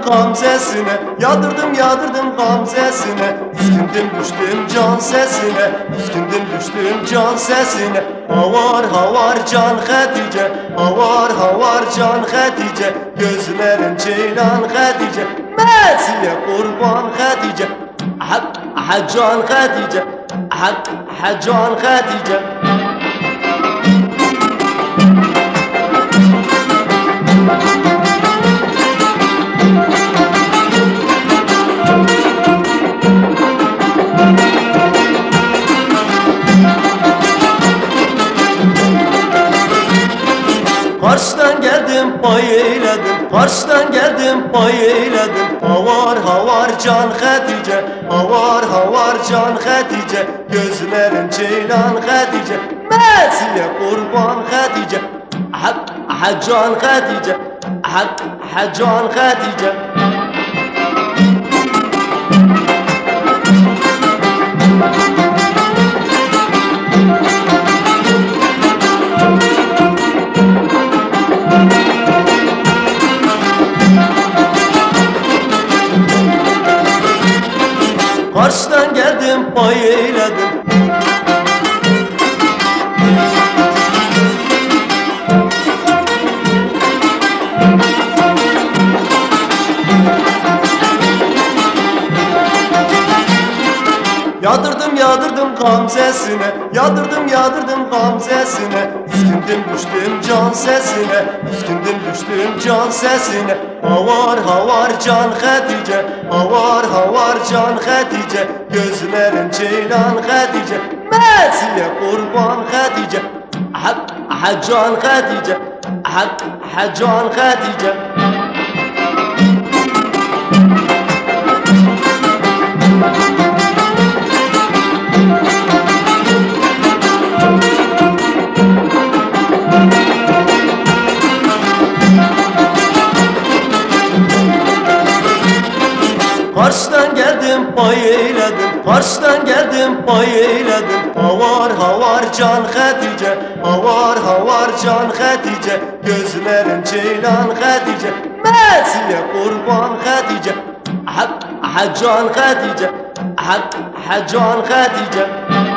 gamzesine, yadırdım yadırdım gamzesine. Üskündüm düştüm can sesine, üskündüm düştüm can sesine. Havar havar can Hatice, havar havar can Hatice. Gözlerin ceylan Hatice, Mersiye kurban Hatice. Can Hatice, can Hatice. Karşıdan geldim pay eyledim, karşıdan geldim pay eyledim. Havar havar can Hatice, havar havar can Hatice. Gözlerin ceylan Hatice, Mersiye kurban Hatice. Can Hatice, can Hatice. Karşıdan geldim pay eyledim. Yadırdım yadırdım gamzesine, yadırdım yadırdım gamzesine. Üskündüm düştüm can sesine, üskündüm düştüm can sesine. Havar havar can Hatice, havar havar can Hatice. Gözlerin ceylan Hatice, Mersiye kurban Hatice. Can Hatice, can Hatice. Karşıdan geldim pay eyledim, karşıdan geldim pay eyledim. Havar havar can Hatice, havar havar can Hatice. Gözlerin ceylan Hatice, Mersiye kurban Hatice. Can Hatice, can Hatice.